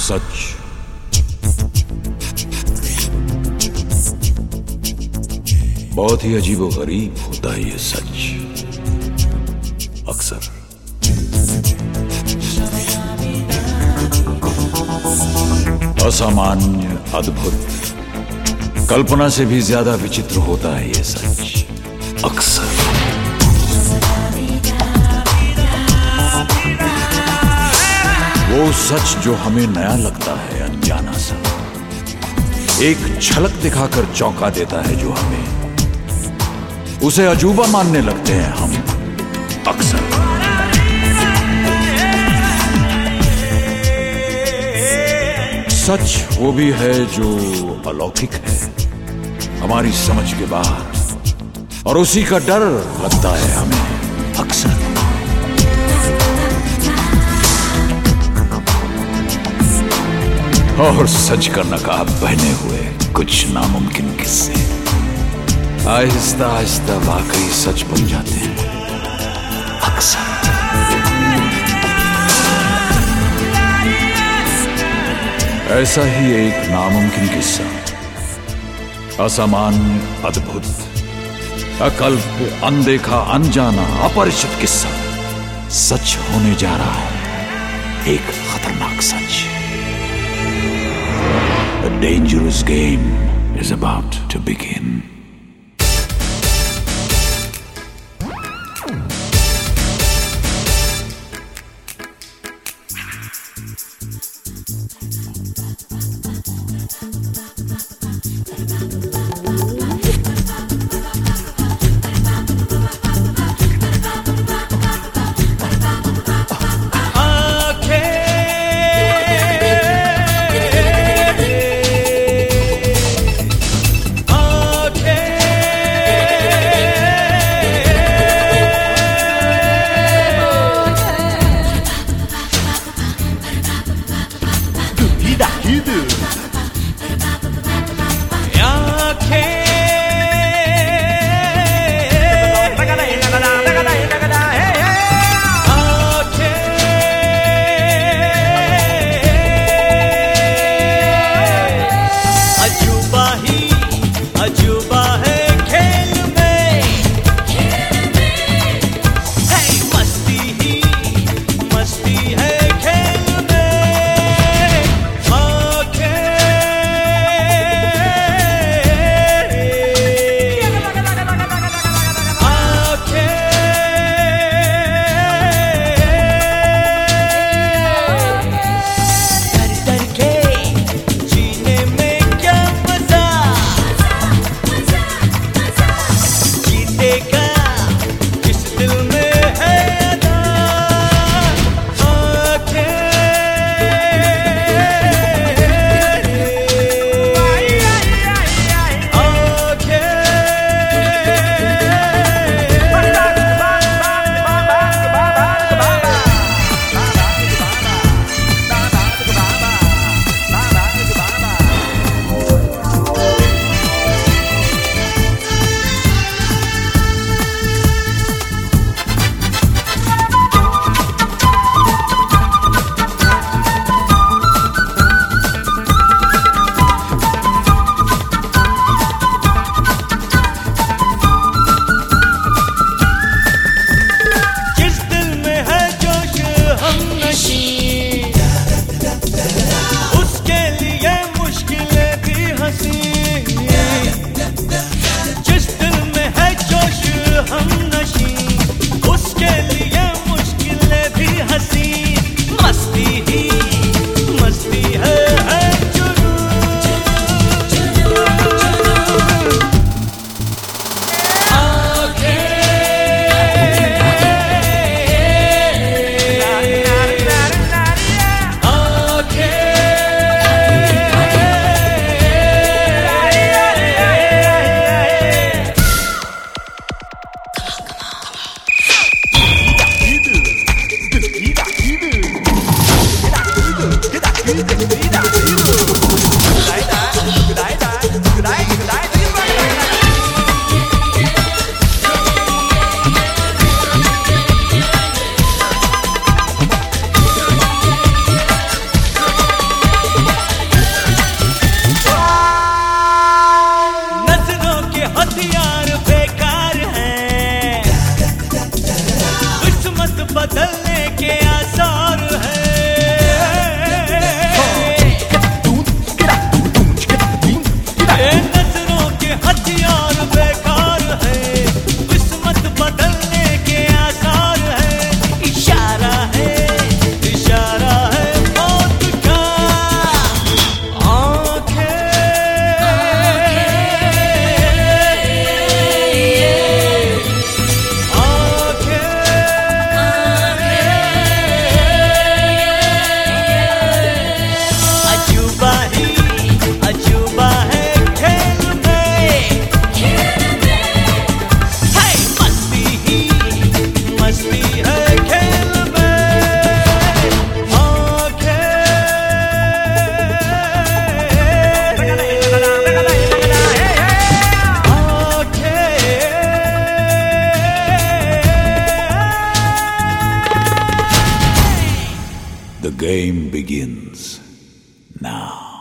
सच बहुत ही अजीबोगरीब होता है। ये सच अक्सर असामान्य, अद्भुत, कल्पना से भी ज्यादा विचित्र होता है। ये सच अक्सर वो सच जो हमें नया लगता है, अनजाना सा, एक झलक दिखाकर चौंका देता है जो हमें, उसे अजूबा मानने लगते हैं हम अक्सर। सच वो भी है जो अलौकिक है, हमारी समझ के बाहर, और उसी का डर लगता है हमें अक्सर। और सच का नकाब पहने हुए कुछ नामुमकिन किस्से आहिस्ता आहिस्ता वाकई सच बन जाते हैं अक्सर। ऐसा ही एक नामुमकिन किस्सा, असामान्य, अद्भुत, अकल्प, अनदेखा, अनजाना, अपरिचित किस्सा सच होने जा रहा है। एक खतरनाक सच। A dangerous game is about to begin. आंखें The game begins now.